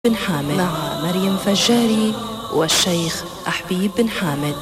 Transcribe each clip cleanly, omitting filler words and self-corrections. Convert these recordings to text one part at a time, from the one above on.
بن حامد مع مريم فجاري والشيخ أحبيب بن حامد.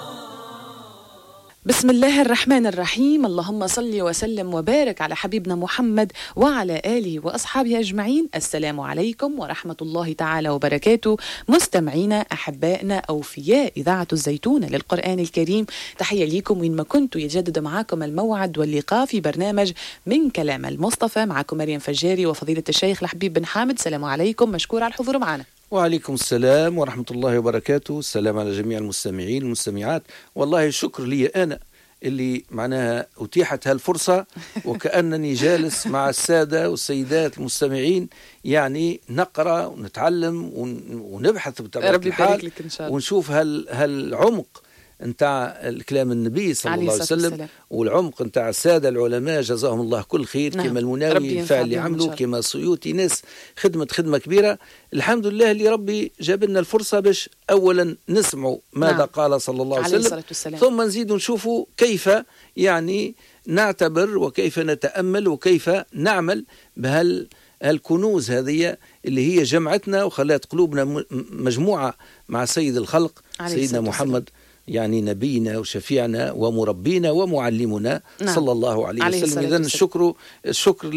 بسم الله الرحمن الرحيم. اللهم صل وسلم وبارك على حبيبنا محمد وعلى آله وأصحابه أجمعين. السلام عليكم ورحمة الله تعالى وبركاته. مستمعينا أحبائنا أوفياء إذاعة الزيتون للقرآن الكريم، تحية ليكم وين ما كنتوا. يجدد معكم الموعد واللقاء في برنامج من كلام المصطفى. معكم مريم فجاري وفضيلة الشيخ الحبيب بن حامد. السلام عليكم، مشكور على الحضور معنا. وعليكم السلام ورحمة الله وبركاته. السلام على جميع المستمعين والمستمعات. والله شكر لي أنا اللي معناها أتيحت هالفرصة وكأنني جالس مع السادة والسيدات المستمعين، يعني نقرأ ونتعلم ونبحث بطبيعة الحال ونشوف هالعمق نتاع الكلام النبي صلى الله عليه وسلم والعمق نتاع السادة العلماء جزاهم الله كل خير. نعم. كما المناوي الفعل اللي عملوا، كما السيوطي، ناس خدمة كبيرة. الحمد لله اللي ربي جاب لنا الفرصة باش أولا نسمعوا ماذا نعم. قال صلى الله عليه وسلم، ثم نزيد نشوفوا كيف يعني نعتبر وكيف نتأمل وكيف نعمل الكنوز هذه اللي هي جمعتنا وخلات قلوبنا مجموعة مع سيد الخلق سيدنا محمد، يعني نبينا وشفيعنا ومربينا ومعلمنا. نعم. صلى الله عليه وسلم. إذن الشكر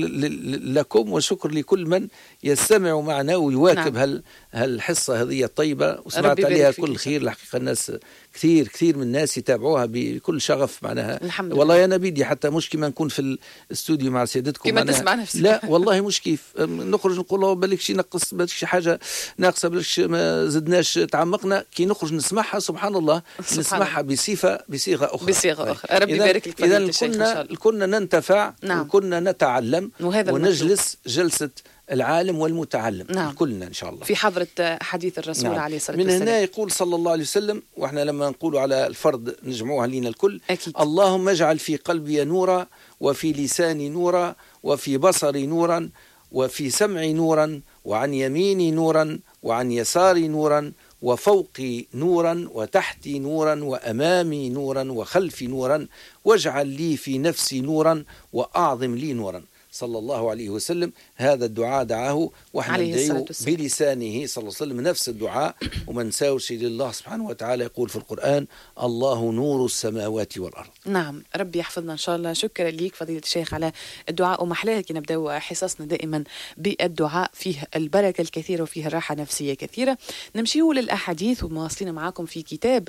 لكم والشكر لكل من يستمع معنا ويواكب. نعم. هالحصة هذه الطيبة وسمعت عليها كل خير. الحقيقة الناس كثير من الناس يتابعوها بكل شغف معناها. والله يا نبيدي حتى مش كما نكون في الاستوديو مع سيادتكم كما تسمع نفسك. لا والله مش كيف نخرج نقول له بالك شي نقص، بالك شي حاجة ناقصة، بالك ما زدناش تعمقنا. كي نخرج نسمعها سبحان الله نسمعها بصيغة أخرى. ربي يبارك لك. إذا كنا ننتفع. نعم. وكنا نتعلم ونجلس جلسة العالم والمتعلم. نعم. كلنا إن شاء الله في حضرة حديث الرسول. نعم. عليه الصلاة والسلام. من هنا يقول صلى الله عليه وسلم، وإحنا لما نقول على الفرد نجمعوها لنا الكل. أكيد. اللهم اجعل في قلبي نورا وفي لساني نورا وفي بصري نورا وفي سمعي نورا وعن يميني نورا وعن يساري نورا وفوقي نورا وتحتي نورا وأمامي نورا وخلفي نورا واجعل لي في نفسي نورا وأعظم لي نورا. صلى الله عليه وسلم. هذا الدعاء دعاه وإحنا ندعيه بلسانه صلى الله عليه وسلم نفس الدعاء. وما نساوش لله سبحانه وتعالى يقول في القرآن الله نور السماوات والأرض. نعم ربي يحفظنا إن شاء الله. شكرا ليك فضيلة الشيخ على الدعاء. ومحلاها كي نبدأ حصصنا دائما بالدعاء، فيه البركة الكثيرة وفيه الراحة نفسية كثيرة. نمشيه للأحاديث ومواصلين معاكم في كتاب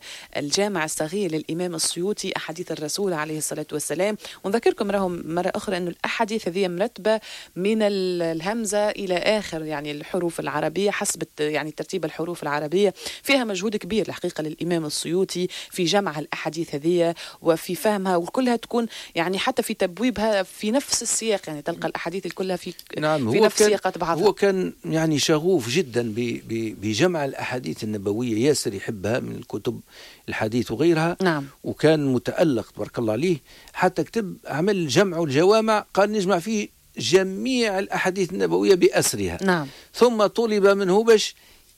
الجامع الصغير للإمام السيوطي أحاديث الرسول عليه الصلاة والسلام. ونذكركم مرة أخرى أنه الأحاديث هذه مرتبة من الهمزة إلى آخر يعني الحروف العربية حسب يعني ترتيب الحروف العربية. فيها مجهود كبير الحقيقة للإمام السيوطي في جمع الأحاديث هذه وفي فهمها، وكلها تكون يعني حتى في تبويبها في نفس السياق، يعني تلقى الأحاديث كلها في نفس سياقات بعضها. هو كان يعني شغوف جدا بجمع الأحاديث النبوية، ياسر يحبها من الكتب الحديث وغيرها. نعم. وكان متألق تبارك الله عليه، حتى كتب عمل جمع الجوامع قال نجمع فيه جميع الأحاديث النبوية بأسرها. نعم. ثم طلب منه باش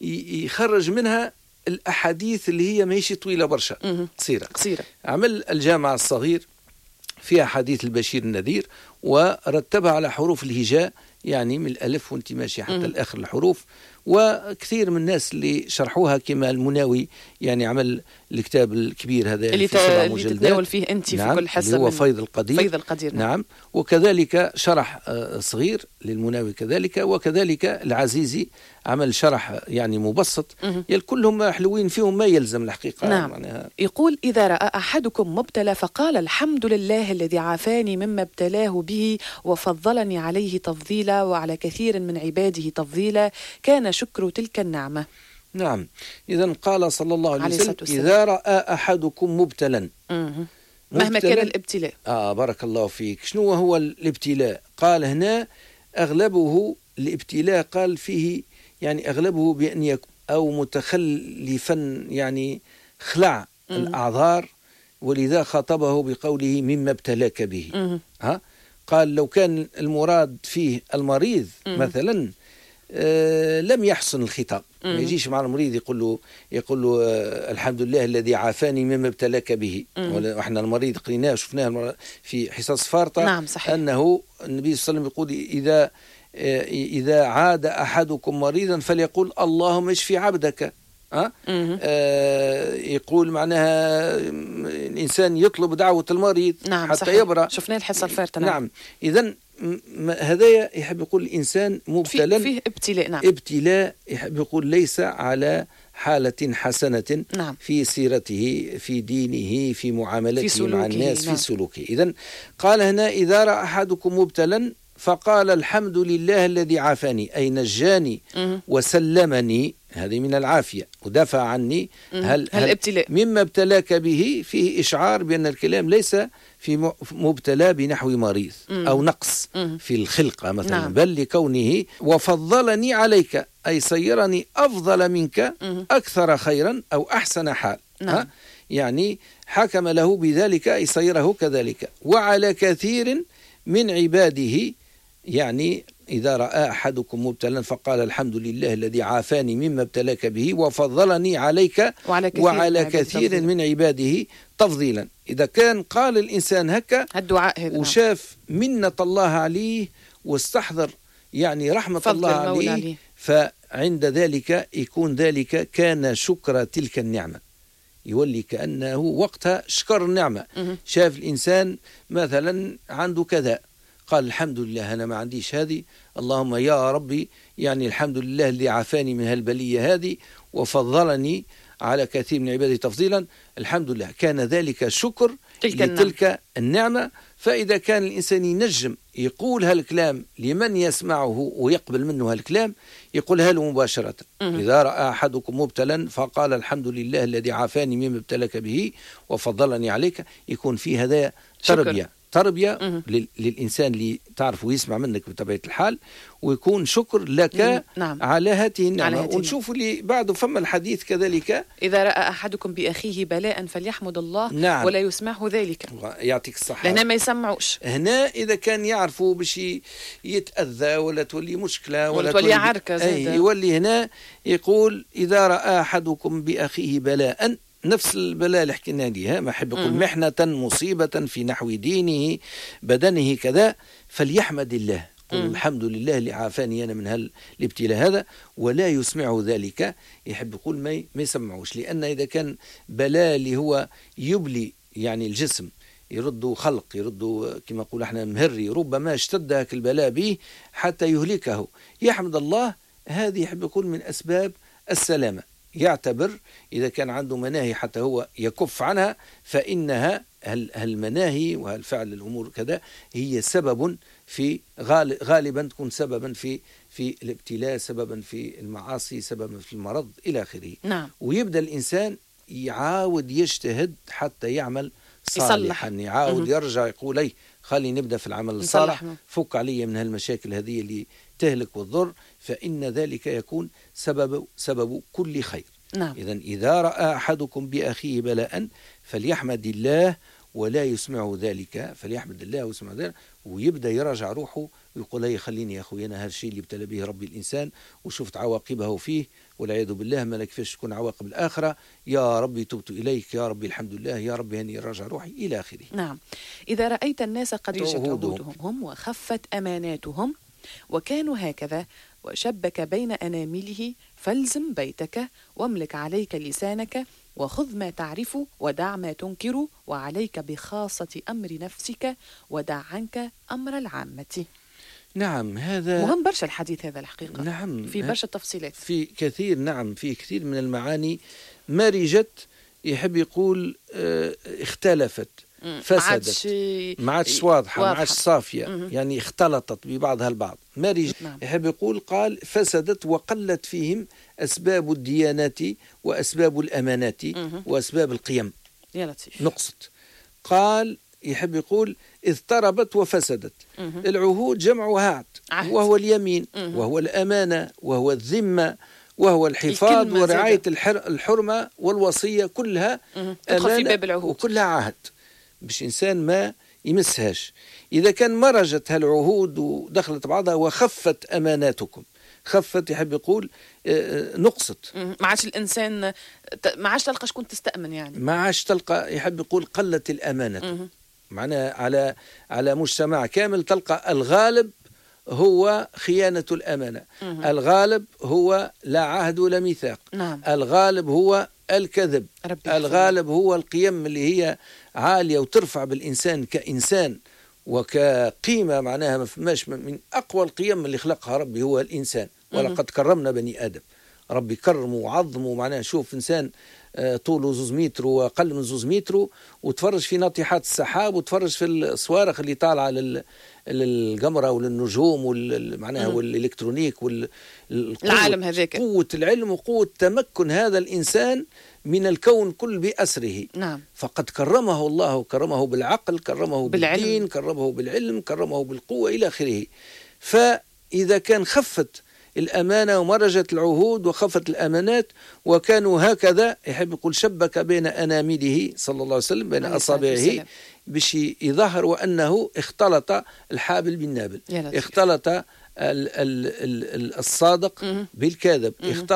يخرج منها الأحاديث اللي هي ماهيش طويلة برشا، قصيرة. عمل الجامع الصغير فيها حديث البشير النذير ورتبها على حروف الهجاء، يعني من الألف وانت ماشي حتى الآخر الحروف. وكثير من الناس اللي شرحوها كما المناوي، يعني عمل الكتاب الكبير هذا اللي تتناول فيه أنت. نعم. في كل حصة اللي هو فيض القدير. نعم. وكذلك شرح صغير للمناوي كذلك، وكذلك العزيزي عمل شرح يعني مبسط. كلهم حلوين فيهم ما يلزم الحقيقة. نعم. يقول إذا رأى أحدكم مبتلى فقال الحمد لله الذي عافاني مما ابتلاه به وفضلني عليه تفضيلا وعلى كثير من عباده تفضيلا كان شكر تلك النعمة. نعم. إذن قال صلى الله عليه وسلم إذا رأى أحدكم مبتلا مهما كان الابتلاء. بارك الله فيك. شنو هو الابتلاء؟ قال هنا أغلبه الابتلاء قال فيه يعني أغلبه بأن يكون أو متخلفا، يعني خلع الأعذار، ولذا خاطبه بقوله مما ابتلاك به. قال لو كان المراد فيه المريض مثلا لم يحسن الخطاب. ما يجيش مع المريض يقول له الحمد لله الذي عافاني مما ابتلاك به. واحنا المريض قريناه وشفناه في حصص فارطة. نعم صحيح. أنه النبي صلى الله عليه وسلم يقول إذا إذا عاد أحدكم مريضا فليقول اللهم اشفي عبدك. يقول معناها الإنسان يطلب دعوة المريض نعم حتى صحيح. يبرأ. شفنا الحصة الفارطة. نعم. إذن هذا يحب يقول الإنسان مبتلا فيه ابتلاء. نعم. ابتلاء يحب يقول ليس على حالة حسنة. نعم. في سيرته، في دينه، في معاملته في مع الناس. نعم. في سلوكه. إذن قال هنا إذا رأى أحدكم مبتلا فقال الحمد لله الذي عافاني، أي نجاني وسلمني، هذه من العافية ودافع عني. هل ابتلاء مما ابتلاك به فيه إشعار بأن الكلام ليس في مبتلى بنحو مريض أو نقص في الخلقة مثلا. نعم. بل لكونه وفضلني عليك، أي صيرني أفضل منك أكثر خيرا أو أحسن حال. نعم. يعني حكم له بذلك، أي صيره كذلك. وعلى كثير من عباده، يعني إذا رأى أحدكم مبتلا فقال الحمد لله الذي عافاني مما ابتلاك به وفضلني عليك وعلى كثير من عباده تفضيلا. إذا كان قال الإنسان هكا الدعاء هذا وشاف منة الله عليه واستحضر يعني رحمة الله عليه، فعند ذلك يكون ذلك كان شكر تلك النعمة، يولي كأنه وقتها شكر النعمة. شاف الإنسان مثلا عنده كذا، قال الحمد لله أنا ما عنديش هذه، اللهم يا ربي يعني الحمد لله اللي عافاني من هالبلية هذه وفضلني على كثير من عباده تفضيلا، الحمد لله. كان ذلك شكر لتلك النعمة. فإذا كان الإنسان ينجم يقول هالكلام لمن يسمعه ويقبل منه هالكلام، يقولها له مباشرة. إذا رأى أحدكم مبتلا فقال الحمد لله الذي عافاني مما ابتلك به وفضلني عليك، يكون في هذا تربية للإنسان اللي تعرف ويسمع منك بطبيعة الحال، ويكون شكر لك نعم. على هذه النعمة. ونشوف اللي بعده فما الحديث كذلك، إذا رأى أحدكم بأخيه بلاء فليحمد الله. نعم. ولا يسمعه ذلك. يعطيك الصحة. لهنا ما يسمعوش. هنا إذا كان يعرفوا باش يتأذى ولا تولي مشكلة ولا تولي عركة، يولي هنا يقول إذا رأى أحدكم بأخيه بلاء، نفس البلاء اللي حكينا عليها، ما أحب يقول محنة مصيبة في نحو دينه بدنه كذا، فليحمد الله، قل الحمد لله اللي عافاني أنا من الابتلاء هذا. ولا يسمعه ذلك، يحب يقول ما يسمعوش، لأن إذا كان بلاء اللي هو يبلي يعني الجسم، يردوا خلق، يردوا كما نقول احنا مهري، ربما اشتد هاك البلاء به حتى يهلكه، يحمد الله. هذه يحب يقول من أسباب السلامة. يعتبر إذا كان عنده مناهي حتى هو يكف عنها، فإنها هالمناهي وهالفعل الأمور كذا هي سبب في غالبا تكون سببا في الابتلاء، سببا في المعاصي، سببا في المرض إلى آخره. نعم. ويبدأ الإنسان يعاود يجتهد حتى يعمل صالحا، يعاود يرجع يقول أي خلي نبدأ في العمل الصالح، فك علي من هالمشاكل هذه اللي تهلك والضر، فإن ذلك يكون سبب كل خير. نعم. إذا رأى أحدكم بأخيه بلاء فليحمد الله ولا يسمعه ذلك، فليحمد الله ويسمع ذلك، ويبدأ يرجع روحه ويقول لي خليني يا أخوي أنا هالشيء اللي ابتلى به ربي الإنسان وشفت عواقبه فيه والعياذ بالله، ما كيفاش تكون عواقب الآخرة، يا ربي تبت إليك، يا ربي الحمد لله، يا ربي هني راجع روحي إلى آخره. نعم. إذا رأيت الناس قد رجت عهودهم هم وخفت أماناتهم وكانوا هكذا وشبك بين أنامله، فالزم بيتك واملك عليك لسانك وخذ ما تعرف ودع ما تنكر، وعليك بخاصة أمر نفسك ودع عنك أمر العامة. نعم، هذا مهم برشا الحديث هذا الحقيقة. نعم، في برشا تفصيلات، في كثير. نعم، في كثير من المعاني مرجت، يحب يقول اختلفت، فسدت، ما عادش واضحة، ما عادش صافية، يعني اختلطت ببعضها البعض. مرج نعم. يحب يقول قال فسدت وقلت فيهم أسباب الديانات وأسباب الأمانات وأسباب القيم. يا لطيف. نقصت. قال يحب يقول اضطربت وفسدت. العهود جمع عهد، وهو اليمين وهو الأمانة وهو الذمة وهو الحفاظ ورعاية الحرمة والوصية، كلها أمانة وكلها عهد، باش إنسان ما يمسهاش. إذا كان مرجت هالعهود ودخلت بعضها وخفت أماناتكم، خفت يحب يقول نقصت، ما عادش الإنسان ما عادش تلقى شكون تستأمن، يعني ما عادش تلقى، يحب يقول قلت الأمانة. معناها على مجتمع كامل تلقى الغالب هو خيانة الأمانة. الغالب هو لا عهد ولا ميثاق. نعم. الغالب هو الكذب. ربي الغالب هو القيم اللي هي عالية وترفع بالإنسان كإنسان وكقيمة، معناها ما فماش من أقوى القيم اللي خلقها ربي هو الإنسان. ولقد كرمنا بني آدم، ربي كرمه وعظمه. معناها شوف إنسان طوله 2 متر وأقل من 2 متر، وتفرج في ناطحات السحاب، وتفرج في الصواريخ اللي طالعة للقمرة وللنجوم معناها والإلكترونيك العالم هذاك، قوة العلم وقوة تمكن هذا الإنسان من الكون كل بأسره. نعم. فقد كرمه الله، كرمه بالعقل، كرمه بالدين، كرمه بالعلم، كرمه بالقوة إلى آخره. فإذا كان خفت الأمانة ومرجت العهود وخفت الأمانات وكانوا هكذا، يحب يقول شبك بين أنامله صلى الله عليه وسلم، بين أصابعه، باش يظهر وأنه اختلط الحابل بالنابل، اختلط الصادق بالكاذب،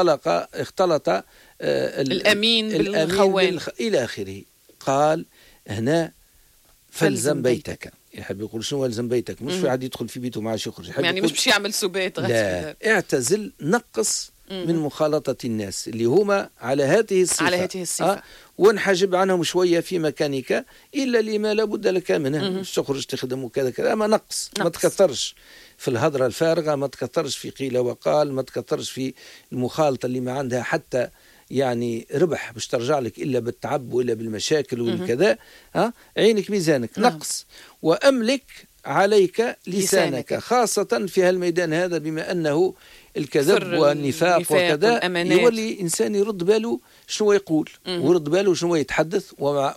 اختلط الأمين بالخوان إلى آخره. قال هنا فالزم بيتك. يحب يقول شنو الزم بيتك؟ مش في عاد يدخل في بيته ما عادش يخرج، يعني مش يعمل سبات. لا، اعتزل، نقص من مخالطة الناس اللي هما على هذه الصفة، وانحجب عنهم شوية في مكانك إلا لما لابد لك منه، مش تخرج تخدم وكذا كذا، أما نقص. ما تكثرش في الهضرة الفارغة، ما تكثرش في قيل وقال، ما تكثرش في المخالطة اللي ما عندها حتى يعني ربح باش ترجع لك إلا بالتعب وإلا بالمشاكل والكذا. عينك ميزانك. نقص. وأملك عليك لسانك، خاصة في هالميدان هذا، بما أنه الكذب والنفاق وكذا يولي إنسان يرد باله شنو يقول ويرد باله شنو يتحدث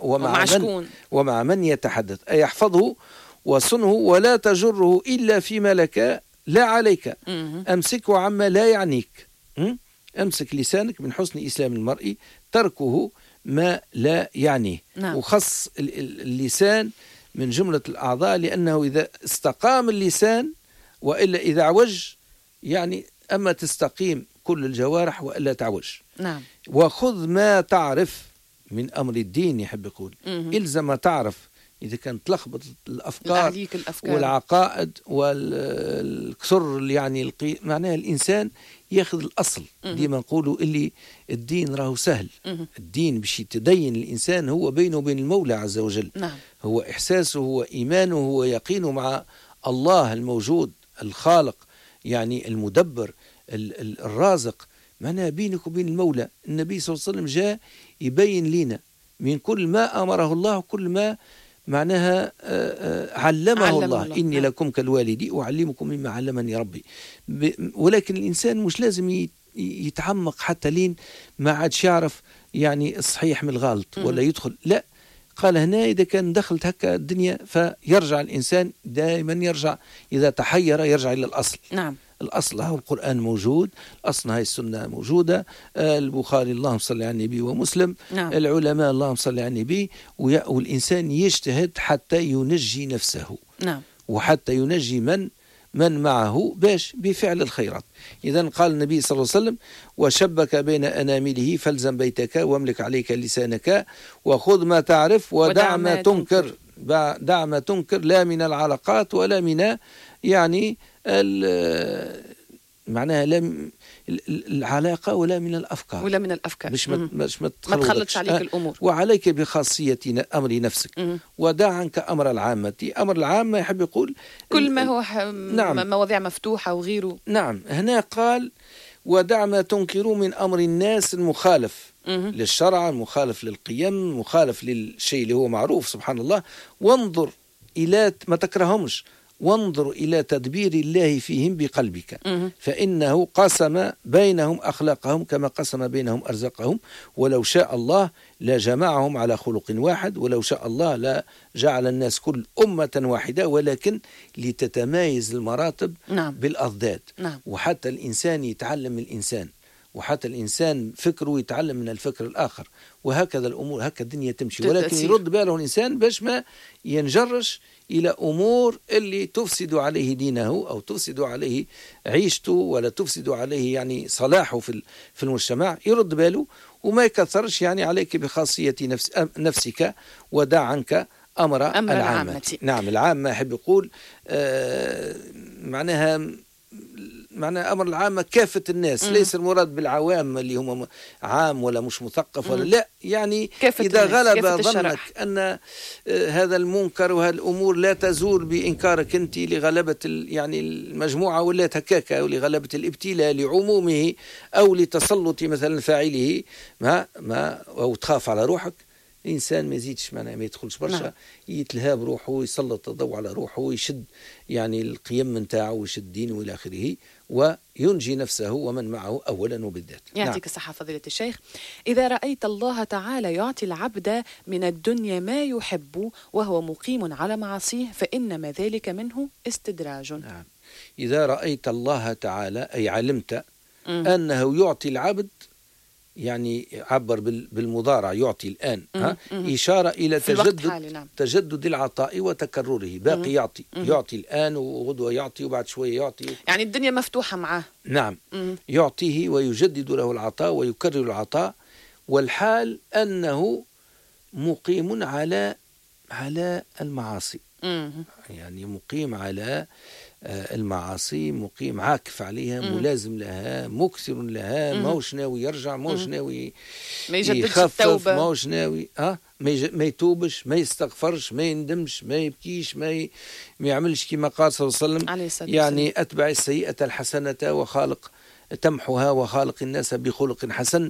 ومع من يتحدث. أي يحفظه وصنه ولا تجره إلا فيما لك لا عليك. أمسكه عما لا يعنيك. أمسك لسانك، من حسن إسلام المرء تركه ما لا يعنيه. وخص اللسان من جملة الأعضاء، لأنه إذا استقام اللسان وإلا إذا عوج، يعني أما تستقيم كل الجوارح وإلا تعوج. نعم. وخذ ما تعرف من أمر الدين، يحب يقول إلزم ما تعرف. إذا كانت تلخبط الأفكار والعقائد والكسر، يعني معناها الإنسان ياخذ الأصل. ديما نقولوا اللي الدين راهو سهل. الدين باش يتدين الإنسان هو بينه وبين المولى عز وجل. نعم. هو إحساسه، هو إيمانه، هو يقينه مع الله الموجود الخالق، يعني المدبر الرازق. معناها بينك وبين المولى. النبي صلى الله عليه وسلم جاء يبين لنا من كل ما أمره الله وكل ما معناها علمه الله. إني لكم كالوالدي أعلمكم مما علمني ربي. ولكن الإنسان مش لازم يتعمق حتى لين ما عادش يعرف يعني الصحيح من الغلط ولا يدخل. لا، قال هنا إذا كان دخلت هكا الدنيا فيرجع الإنسان دائما، يرجع إذا تحير يرجع إلى الأصل. نعم. الأصل هو القرآن موجود، الأصل هاي السنة موجودة، البخاري اللهم صل على النبي ومسلم. نعم. العلماء اللهم صل على النبي. والإنسان يجتهد حتى ينجي نفسه. نعم. وحتى ينجي من معه باش بفعل الخيرات. إذن قال النبي صلى الله عليه وسلم وشبك بين أنامله فالزم بيتك واملك عليك لسانك وخذ ما تعرف ودع ما تنكر. دع ما تنكر، لا من العلاقات ولا من يعني معناها لا العلاقة ولا من الأفكار. مش ما تخلطش عليك الأمور. وعليك بخاصية أمر نفسك ودع عنك أمر العامة. أمر العامة يحب يقول كل ما هو نعم. مواضيع مفتوحة وغيره. نعم. هنا قال ودع ما تنكر من أمر الناس المخالف للشرع، المخالف للقيم، المخالف للشيء اللي هو معروف سبحان الله. وانظر إلى ما تكرهمش، وانظر إلى تدبير الله فيهم بقلبك فإنه قسم بينهم أخلاقهم كما قسم بينهم أرزاقهم. ولو شاء الله لجمعهم على خلق واحد، ولو شاء الله لا جعل الناس كل أمة واحدة، ولكن لتتمايز المراتب نعم. بالأضداد. نعم. وحتى الإنسان يتعلم من الإنسان، وحتى الإنسان فكره يتعلم من الفكر الآخر، وهكذا الأمور، هكذا الدنيا تمشي. ولكن يرد باله الإنسان باش ما ينجرش إلى أمور اللي تفسد عليه دينه أو تفسد عليه عيشته ولا تفسد عليه يعني صلاحه في المجتمع. يرد باله وما يكثرش. يعني عليك بخاصية نفسك ودع عنك أمر العامة. نعم، العامة يحب يقول معناها أمر العامة كافة الناس. ليس المراد بالعوام اللي هم عام ولا مش مثقف ولا لا، يعني إذا غلب ظنك أن هذا المنكر وهذه الأمور لا تزول بإنكارك أنت لغلبة يعني المجموعة ولا تكاكا، أو لغلبة الابتلاء لعمومه، أو لتسلط مثلا فاعله أو تخاف على روحك. الإنسان ما يزيدش ما يدخلش برشا، يتلهى بروحه، يسلط الضوء على روحه، ويشد يعني القيم نتاعه ويشد دينه إلى آخره، وينجي نفسه ومن معه أولا وبالذات. يعطيك الصحة فضيلة الشيخ. إذا رأيت الله تعالى يعطي العبد من الدنيا ما يحب وهو مقيم على معاصيه فإنما ذلك منه استدراج. نعم. إذا رأيت الله تعالى أي علمت أنه يعطي العبد، يعني عبر بالمضارع يعطي الآن، إشارة إلى تجدد العطاء وتكرره. باقي يعطي الآن وغدوة يعطي وبعد شوية يعطي، يعني الدنيا مفتوحة معه. نعم. يعطيه ويجدد له العطاء ويكرر العطاء، والحال أنه مقيم على المعاصي. يعني مقيم على المعاصي، مقيم عاكف عليها، ملازم لها، مكثر لها، موش ناوي يرجع، موش ناوي يخفف، موش ناوي ما يتوبش، ما يستغفرش، ما يندمش، ما يبكيش، ما يعملش كما قال صلى الله عليه وسلم، يعني أتبع السيئة الحسنة وخالق تمحها وخالق الناس بخلق حسن.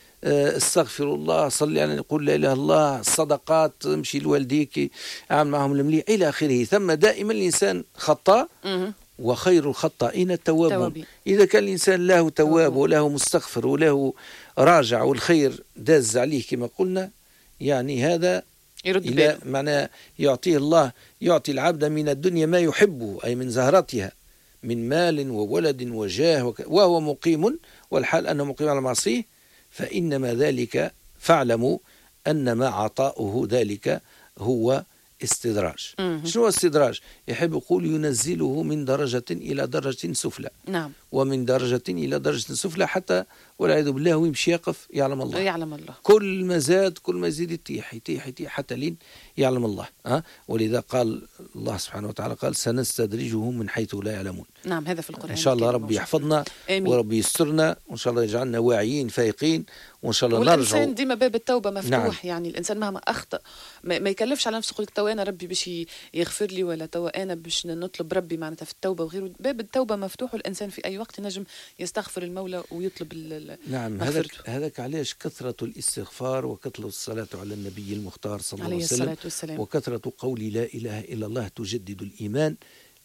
استغفر الله، صلي على قول لا إله إلا الله، الصدقات، امشي لوالديك، اعمل معهم المليح إلى آخره. ثم دائما الإنسان خطاء، وخير الخطائين التوابون. إذا كان الإنسان له تواب وله مستغفر وله راجع والخير داز عليه كما قلنا، يعني هذا إلى معنى يعطيه الله، يعطي العبد من الدنيا ما يحبه، أي من زهرتها من مال وولد وجاه، وهو مقيم، والحال أنه مقيم على معصيه، فإنما ذلك فاعلموا أنما عطاؤه ذلك هو استدراج. شنو استدراج؟ يحب يقول ينزله من درجة إلى درجة سفلى. نعم. ومن درجة إلى درجة سفلى حتى والعياذ بالله ويمشي يقف يعلم الله. يعلم الله. كل ما زاد كل ما يزيد يطيح حتى لين يعلم الله. ولذا قال الله سبحانه وتعالى قال سنستدرجهم من حيث لا يعلمون. نعم، هذا في القرآن. إن شاء الله ربي يحفظنا وربي يسترنا، وإن شاء الله يجعلنا واعيين فايقين، وإن شاء الله نرجع. والإنسان ديما باب التوبة مفتوح. نعم. يعني الإنسان مهما أخطأ ما يكلفش على نفسه، يقول توا أنا ربي باش يغفر لي، ولا توا أنا باش نطلب ربي معناتها في التوبة وغيره. باب التوبة مفتوح، والإنسان في أي وقت ينجم يستغفر المولى ويطلب نعم. هذاك علاش كثرة الاستغفار وكثرة الصلاة على النبي المختار صلى الله عليه وسلم وكثرة قول لا إله إلا الله تجدد الإيمان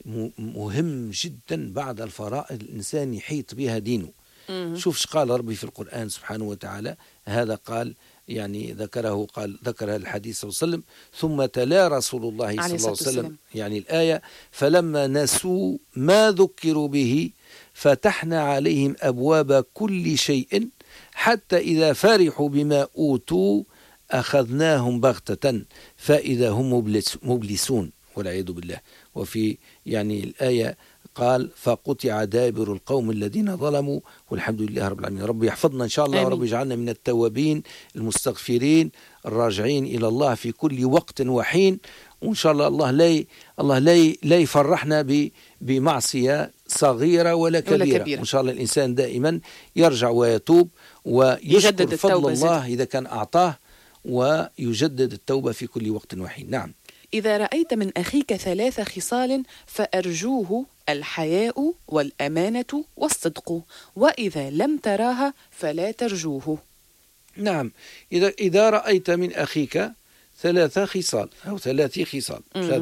مهم جدا. بعد الفرائض الإنسان يحيط بها دينه. شوف قال ربي في القرآن سبحانه وتعالى، هذا قال يعني ذكر الحديث صلى الله عليه وسلم، ثم تلا رسول الله صلى الله عليه وسلم يعني الآية، فلما نسوا ما ذكروا به فتحنا عليهم أبواب كل شيء حتى إذا فرحوا بما أوتوا أخذناهم بغتة فإذا هم مبلسون والعياذ بالله. وفي يعني الآية قال فقطع دابر القوم الذين ظلموا والحمد لله رب العالمين. رب يحفظنا إن شاء الله، ورب يجعلنا من التوابين المستغفرين الراجعين إلى الله في كل وقت وحين. وإن شاء الله الله لا يفرحنا بمعصية صغيرة ولا كبيرة. وإن شاء الله الإنسان دائما يرجع ويتوب ويشكر فضل الله إذا كان أعطاه، ويجدد التوبة في كل وقت وحين. نعم. إذا رأيت من أخيك 3 خصال فأرجوه: الحياء والأمانة والصدق، وإذا لم تراها فلا ترجوه. نعم. إذا رأيت من أخيك 3 خصال أو 3 خصال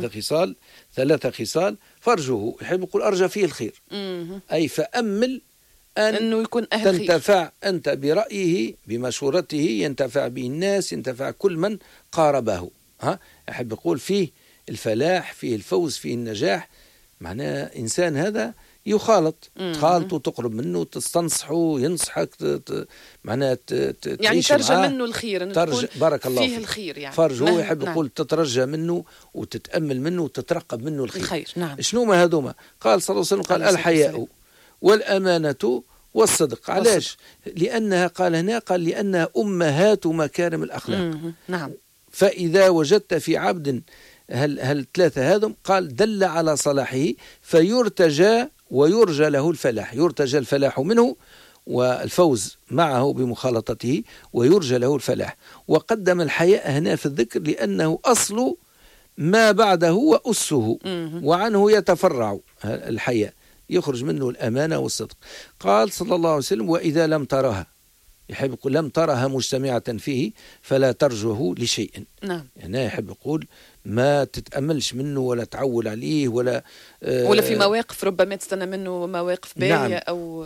3 خصال فارجوه. يحب يقول أرجى فيه الخير، أي فأمل أنه يكون تنتفع أنت برأيه بمشورته، ينتفع به الناس، ينتفع كل من قاربه. أحب يقول فيه الفلاح، فيه الفوز، فيه النجاح. معناه إنسان هذا يخالط، تخالطه، تقرب منه، تستنصحه، ينصحك، معناه يعني ترجى منه الخير، بارك الله فيه الخير. يعني فرجه يحب يقول تترجى منه وتتأمل منه وتترقب منه الخير. نعم. شنو ما هذوما؟ قال صلى الله عليه وسلم قال الحياء والأمانة والصدق. علاش؟ لأنها قال هنا لأنها أمهات مكارم الأخلاق. نعم. فإذا وجدت في عبد هل ثلاثة هذم قال دل على صلاحه فيرتجى ويرجى له الفلاح، يرتجى الفلاح منه والفوز معه بمخالطته ويرجى له الفلاح. وقدم الحياء هنا في الذكر لأنه أصل ما بعده وأسه وعنه يتفرع الحياء، يخرج منه الأمانة والصدق. قال صلى الله عليه وسلم وإذا لم ترها، يحب يقول لم ترها مجتمعة فيه فلا ترجه لشيء. نعم. يعني يحب يقول ما تتأملش منه ولا تعول عليه ولا في مواقف ربما تستنى منه مواقف باهية. نعم.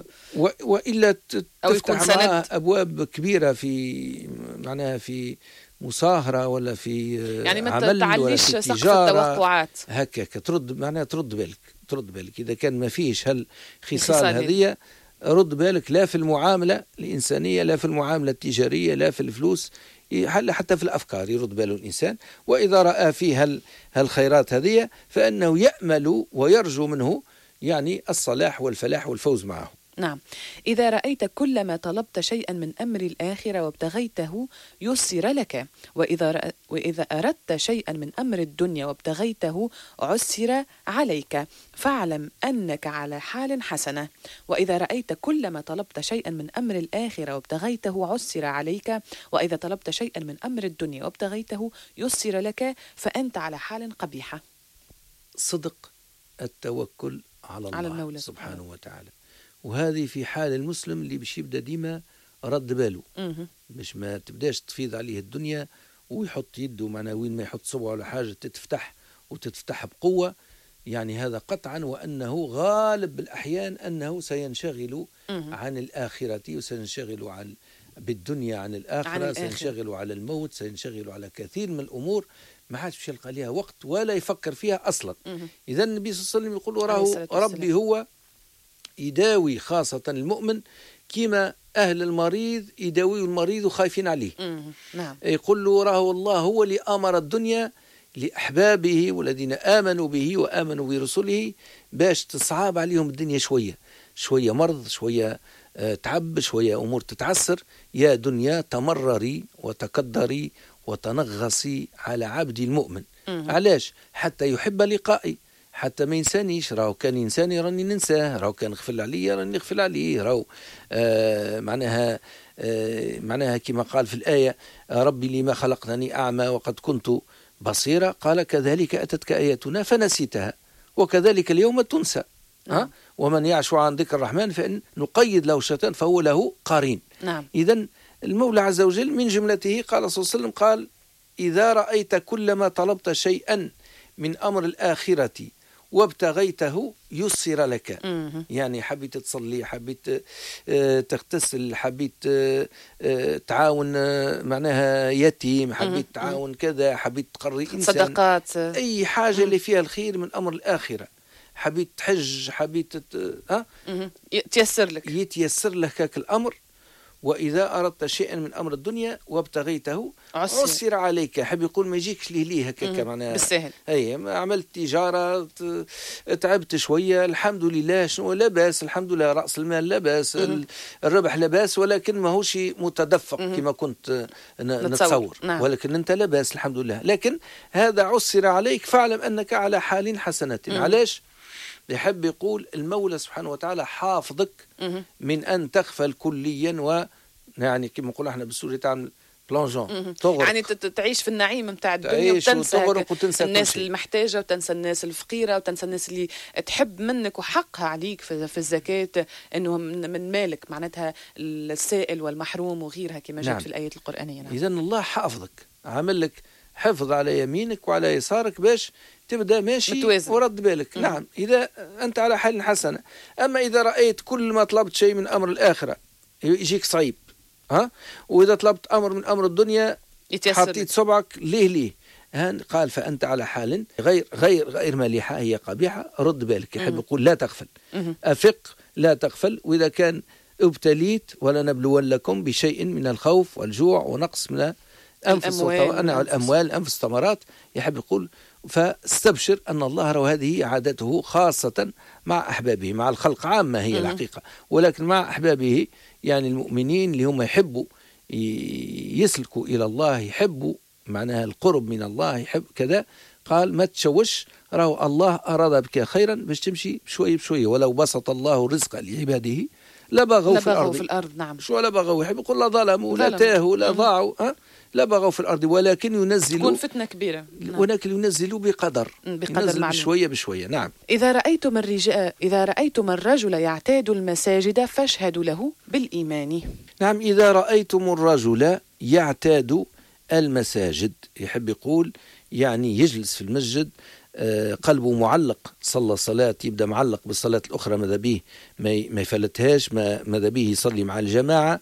وإلا تفتح معه أبواب كبيرة في معناها في مصاهرة ولا في يعني ما عمل تعليش سقف التوقعات هكاك، ترد بالك إذا كان ما فيش هالخصال هذه، رد بالك لا في المعاملة الإنسانية، لا في المعاملة التجارية، لا في الفلوس، حتى في الأفكار يرد باله الإنسان. وإذا رأى فيه هالخيرات هذه فإنه يأمل ويرجو منه يعني الصلاح والفلاح والفوز معه. نعم. إذا رأيت كل ما طلبت شيئا من أمر الآخرة وابتغيته يسر لك، وإذا أردت شيئا من أمر الدنيا وابتغيته عسر عليك، فاعلم أنك على حال حسنة. وإذا رأيت كل ما طلبت شيئا من أمر الآخرة وابتغيته عسر عليك، وإذا طلبت شيئا من أمر الدنيا وابتغيته يسر لك، فأنت على حال قبيحة. صدق التوكل على المولى سبحانه وتعالى. وهذه في حال المسلم اللي باش يبدا ديما رد باله، باش ما تبداش تفيض عليه الدنيا ويحط يده معنا وين ما يحط صبعه على حاجه تتفتح بقوه. يعني هذا قطعا، وانه غالب الاحيان انه سينشغل عن الاخره وسينشغل بالدنيا عن الاخره، سينشغل على الموت، سينشغل على كثير من الامور ما عادش باش يلقى لها وقت ولا يفكر فيها اصلا. اذا النبي صلى الله عليه وسلم يقول وراه ربي هو يداوي خاصة المؤمن كما أهل المريض يداوي المريض وخايفين عليه. نعم. يقول له وراه الله هو اللي أمر الدنيا لأحبابه والذين آمنوا به وآمنوا برسله باش تصعب عليهم الدنيا شوية مرض، شوية تعب، شوية أمور تتعسر. يا دنيا تمرري وتقدري وتنغصي على عبد المؤمن. علاش؟ حتى يحب لقائي، حتى ما ينسانيش. راهو كان ينساني راني ننساه، راهو كان غفل عليا راني نغفل عليه، راهو معناها كما قال في الآية ربي لما خلقتني أعمى وقد كنت بصيرا، قال كذلك أتتك آياتنا فنسيتها وكذلك اليوم تنسى. ومن يعش عن ذكر الرحمن فإن نقيد له شيطان فهو له قرين. نعم. إذن المولى عز وجل من جملته قال صلى الله عليه وسلم قال إذا رأيت كلما طلبت شيئا من أمر الآخرة وابتغيته يسر لك. يعني حبيت تصلي، حبيت تغتسل، حبيت تعاون معناها يتيم، حبيت تعاون كذا، حبيت تقري إنسان، صدقات، أي حاجة اللي فيها الخير من أمر الآخرة، حبيت تحج، حبيت يتيسر لك الأمر. وإذا أردت شيئا من أمر الدنيا وابتغيته عسر عليك. حب يقول ما يجيكش ليه هكاك معناها بالسهل. أي عملت تجارة تعبت شوية الحمد لله، شنو لا بأس الحمد لله، رأس المال لا بأس، الربح لا بأس، ولكن ما هوش متدفق كما كنت نتصور. نعم. ولكن أنت لا بأس الحمد لله، لكن هذا عسر عليك فاعلم أنك على حال حسنة. علاش؟ يحب يقول المولى سبحانه وتعالى حافظك من أن تغفل كليا، يعني كما نقول احنا بالسوري تعمل بلونجون، تغرق، يعني تعيش في النعيم متاع الدنيا وتنسى الناس المحتاجة وتنسى الناس الفقيرة وتنسى الناس اللي تحب منك وحقها عليك في الزكاة، أنه من مالك معناتها السائل والمحروم وغيرها كما جاءت في الآيات القرآنية. إذن الله حافظك، عمل لك حفظ على يمينك وعلى يسارك باش تبدأ ماشي متوازن. ورد بالك. نعم، إذا أنت على حال حسنة. أما إذا رأيت كل ما طلبت شيء من أمر الآخرة يجيك صعيب، وإذا طلبت أمر من أمر الدنيا حطيت صبعك ليه قال فأنت على حال غير مليحة، هي قبيحة، رد بالك. يحب يقول لا تغفل، أفق لا تغفل. وإذا كان ابتليت ولنبلونكم بشيء من الخوف والجوع ونقص من الأموال أنفس الثمرات، يحب يقول فاستبشر أن الله رو هذه عادته خاصة مع أحبابه، مع الخلق عامة هي الحقيقة، ولكن مع أحبابه يعني المؤمنين اللي هم يحبوا يسلكوا إلى الله، يحبوا معناها القرب من الله، يحب كذا، قال ما تشوش، راهو الله أراد بك خيرا باش تمشي بشوية بشوية. ولو بسط الله الرزق لعباده لبغوا في الأرض. نعم. شو لبغوا؟ يحب يقول لا ظلموا لا تاهوا لا ضاعوا، لا بغوا في الأرض، ولكن ينزلوا، تكون فتنة كبيرة. نعم. ولكن ينزلوا بقدر معلوم، بشوية بشوية. نعم. إذا رأيتم الرجل يعتاد المساجد فاشهدوا له بالإيمان. نعم. إذا رأيتم الرجل يعتاد المساجد، يحب يقول يعني يجلس في المسجد قلبه معلق، صلى صلاة يبدأ معلق بالصلاة الأخرى، ماذا به ما يفلتهاش، ماذا به يصلي مع الجماعة.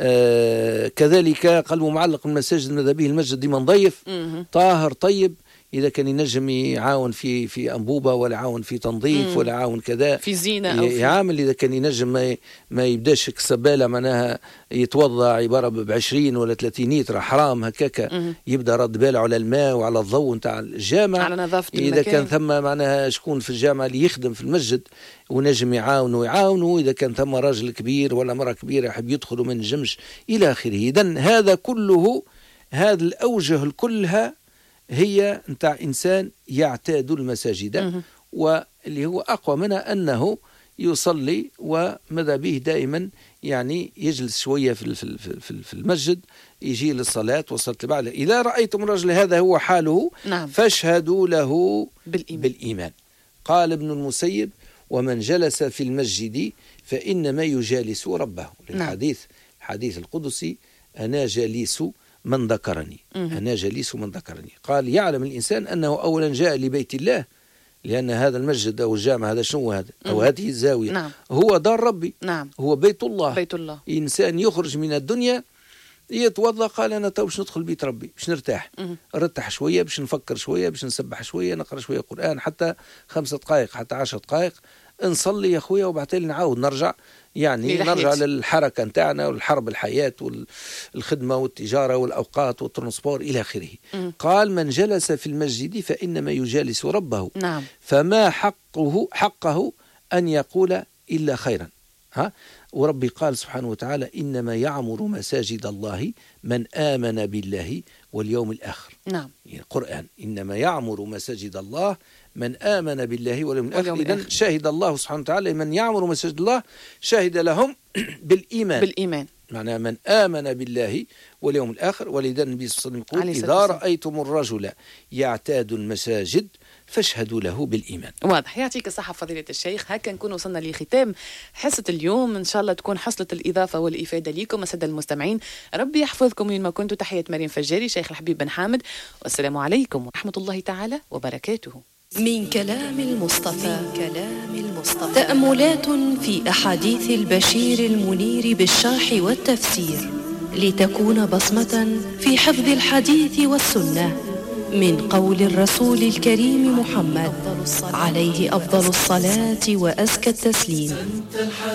كذلك قلبه معلق بالمساجد، ماذا به المسجد ديما نظيف طاهر طيب. إذا كان ينجم يعاون في أنبوبة، ولا يعاون في تنظيف، ولا يعاون كذا في زينة أو يعامل. إذا كان ينجم ما يبداش كسبالة معناها يتوضع عبارة ب20 ولا 30 لتر حرام هكاكا، يبدأ رد باله على الماء وعلى الضوء نتاع الجامع، على نظافة إذا المكان. كان ثم معناها شكون في الجامعة اللي يخدم في المسجد ونجم يعاونوا. إذا كان ثم راجل كبير ولا مرة كبيرة يحب يدخلوا من نجمش إلى آخره. إذن هذا كله، هذه الأوجه كلها هي نتاع إنسان يعتاد المساجد، واللي هو أقوى منها أنه يصلي وماذا به دائما يعني يجلس شوية في المسجد، يجي للصلاة وصلاة بعد. إذا رأيتم الرجل هذا هو حاله، نعم. فاشهدوا له بالإيمان. قال ابن المسيب: ومن جلس في المسجد فإنما يجالس ربه. الحديث القدسي: أنا جالس من ذكرني، أنا جليس من ذكرني. قال: يعلم الإنسان أنه أولا جاء لبيت الله، لأن هذا المسجد أو الجامع هذا شنو هذا أو هذه الزاوية، نعم. هو دار ربي، نعم. هو بيت الله. بيت الله. إنسان يخرج من الدنيا يتوضأ، قال أنا تو باش ندخل بيت ربي، باش نرتاح، نرتاح شوية، باش نفكر شوية، باش نسبح شوية، نقرأ شوية قرآن، حتى 5 دقائق حتى 10 دقائق نصلي يا خويا، وبعدين نعاود نرجع، يعني نرجع للحركة نتاعنا والحرب، الحياة والخدمة والتجارة والأوقات والترانسبور إلى آخره. قال: من جلس في المسجد فإنما يجالس ربه، نعم. فما حقه أن يقول إلا خيرا. وربي قال سبحانه وتعالى: إنما يعمر مساجد الله من آمن بالله واليوم الآخر. نعم. القرآن: إنما يعمر مساجد الله من آمن بالله واليوم الآخر. إذن شهد الله سبحانه وتعالى من يعمر مساجد الله، شهد لهم بالإيمان. معنى من آمن بالله واليوم الآخر. ولذا النبي صلى الله عليه وسلم يقول: إذا رأيتم الرجل يعتاد المساجد فاشهدوا له بالإيمان. واضح. يعطيك الصحة فضيلة الشيخ. هكا نكون وصلنا لختام حصة اليوم، إن شاء الله تكون حصلت الإضافة والإفادة لكم السادة المستمعين. ربي يحفظكم وين ما كنتوا. تحية مريم فجاري، شيخ الحبيب بن حامد، والسلام عليكم ورحمة الله تعالى وبركاته. من كلام المصطفى. تأملات في أحاديث البشير المنير بالشرح والتفسير، لتكون بصمة في حفظ الحديث والسنة، من قول الرسول الكريم محمد عليه أفضل الصلاة وأزكى التسليم.